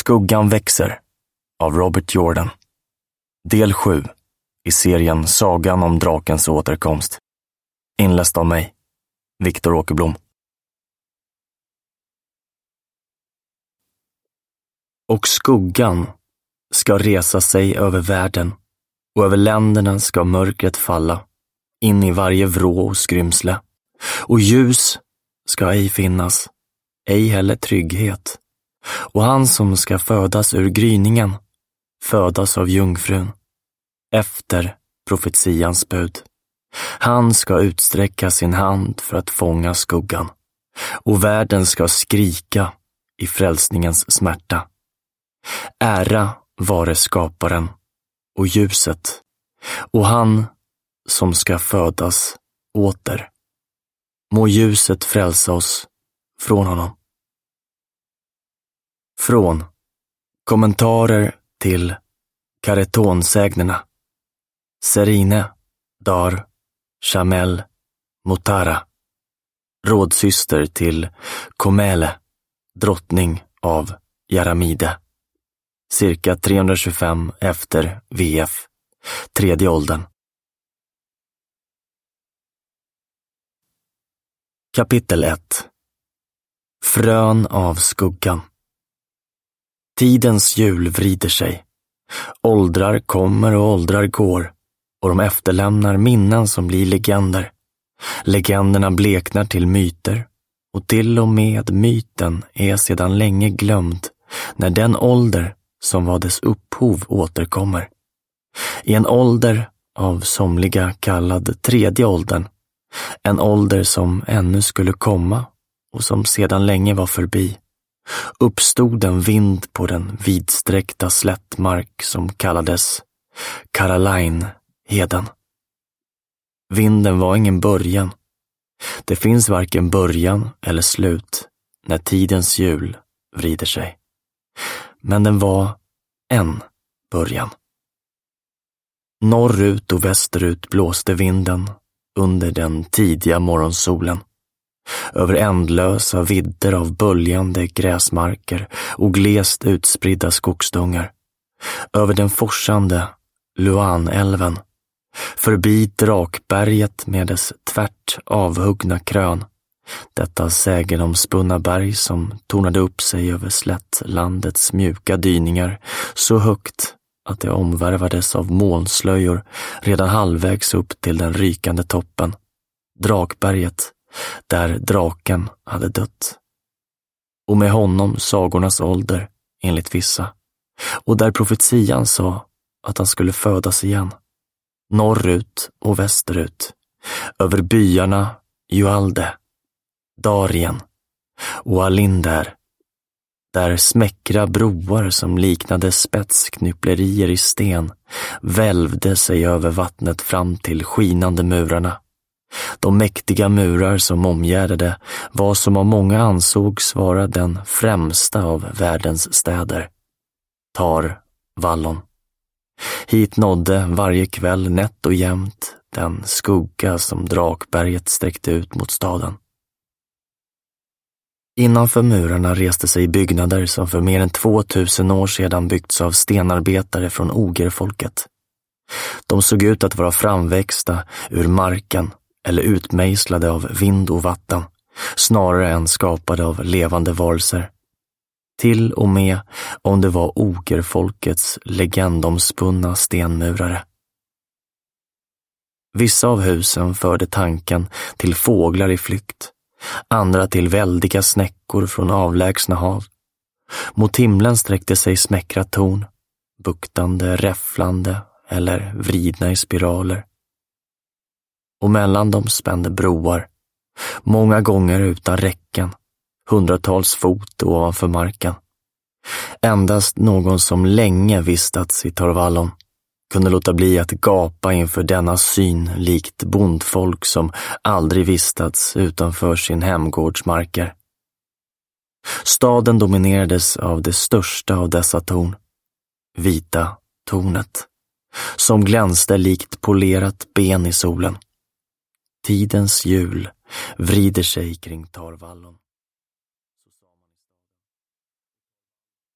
Skuggan växer av Robert Jordan. Del 7 i serien Sagan om drakens återkomst. Inläst av mig, Viktor Åkerblom. Och skuggan ska resa sig över världen, och över länderna ska mörkret falla, in i varje vrå och skrymsle. Och ljus ska ej finnas, ej heller trygghet. Och han som ska födas ur gryningen, födas av jungfrun, efter profetians bud. Han ska utsträcka sin hand för att fånga skuggan, och världen ska skrika i frälsningens smärta. Ära vare skaparen och ljuset, och han som ska födas åter. Må ljuset frälsa oss från honom. Från kommentarer till Karetonsägnerna. Serine, Dar, Chamel, Motara. Rådsyster till Komele, drottning av Jaramide. Cirka 325 efter VF, tredje åldern. Kapitel 1. Frön av skuggan. Tidens hjul vrider sig. Åldrar kommer och åldrar går, och de efterlämnar minnen som blir legender. Legenderna bleknar till myter, och till och med myten är sedan länge glömd när den ålder som var dess upphov återkommer. I en ålder av somliga kallad tredje åldern, en ålder som ännu skulle komma och som sedan länge var förbi, uppstod en vind på den vidsträckta slättmark som kallades Karalain-heden. Vinden var ingen början. Det finns varken början eller slut när tidens hjul vrider sig. Men den var en början. Norrut och västerut blåste vinden under den tidiga morgonsolen. Över ändlösa vidder av böljande gräsmarker och glest utspridda skogsdungar. Över den forsande Luanälven. Förbi Drakberget med dess tvärt avhuggna krön. Detta sägenomspunna berg som tornade upp sig över slättlandets mjuka dyningar så högt att det omvärvades av molnslöjor redan halvvägs upp till den rykande toppen. Drakberget, där draken hade dött. Och med honom sagornas ålder, enligt vissa. Och där profetian sa att han skulle födas igen. Norrut och västerut. Över byarna Jualde, Darien och Alinder. Där smäckra broar som liknade spetsknypplerier i sten välvde sig över vattnet fram till skinande murarna. De mäktiga murar som omgärdade var som av många ansågs vara den främsta av världens städer. Tar Vallon. Hit nådde varje kväll nätt och jämnt den skugga som Drakberget sträckte ut mot staden. Innanför murarna reste sig byggnader som för mer än 2000 år sedan byggts av stenarbetare från ogerfolket. De såg ut att vara framväxta ur marken eller utmejslade av vind och vatten, snarare än skapade av levande varelser. Till och med om det var ogerfolkets legendomspunna stenmurare. Vissa av husen förde tanken till fåglar i flykt, andra till väldiga snäckor från avlägsna hav. Mot himlen sträckte sig smäckra torn, buktande, räfflande eller vridna i spiraler. Och mellan dem spände broar, många gånger utan räcken, hundratals fot ovanför marken. Endast någon som länge vistats i Tar Vallon kunde låta bli att gapa inför denna syn likt bondfolk som aldrig vistats utanför sin hemgårdsmarker. Staden dominerades av det största av dessa torn, Vita tornet, som glänste likt polerat ben i solen. Tidens hjul vrider sig kring Tar Vallon.